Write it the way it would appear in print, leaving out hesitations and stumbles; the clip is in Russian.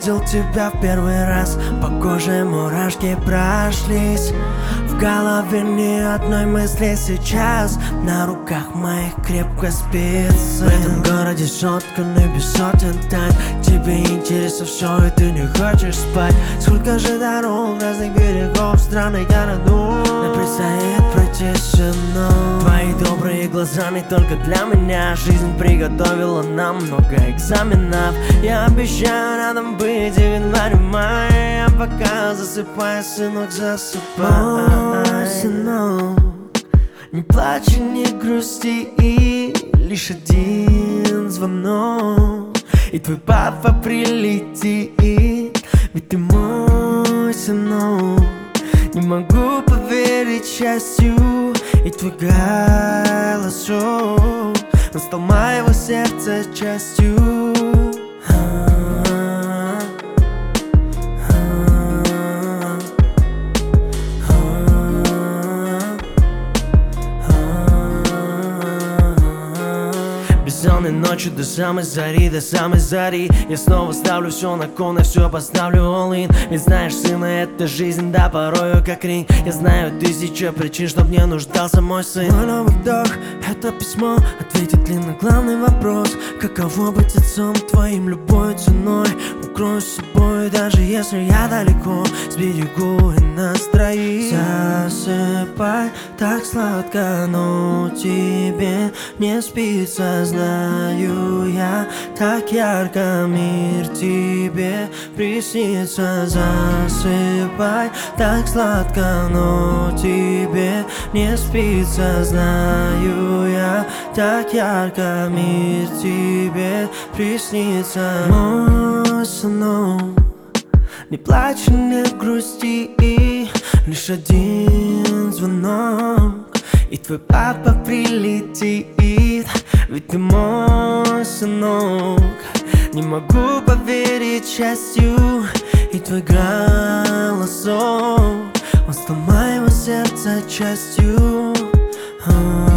увидел тебя в первый раз, по коже мурашки прошлись. В голове ни одной мысли сейчас, на руках моих крепко спится. В этом городе сотканный без сотен тайн, тебе интересно все и ты не хочешь спать. Сколько же дорог, разных берегов страны городов нам предстоит пройти со мной. Твои добрые глаза не только для меня, жизнь приготовила нам много экзаменов. Я обещаю рядом быть и в январе-мае, а пока засыпай, сынок, засыпай. Мой сынок, не плачь и не грусти, и лишь один звонок, и твой папа прилетит, ведь ты мой сынок. Не могу поверить счастью, и твой голосок, он стал моего сердца частью. Бессонной ночью до самой зари, до самой зари я снова ставлю все на кон, я все поставлю all-in. Ведь знаешь, сына, это жизнь, да, порою как ринг. Я знаю тысячу причин, чтоб не нуждался мой сын. Мой новый вдох — это письмо, ответит ли на главный вопрос: каково быть отцом твоим любой ценой. Укрою с собой, даже если я далеко, сберегу и нас троих. Засыпай, так сладко, но тебе не спится, знаю я. Так ярко мир тебе приснится. Засыпай, так сладко, но тебе не спится, знаю я. Так ярко мир тебе приснится. Мой сынок, не плачь и не грусти, и лишь один звонок, и твой папа прилетит, ведь ты мой сынок. Не могу поверить счастью, и твой голосок, он стал моего сердца частью.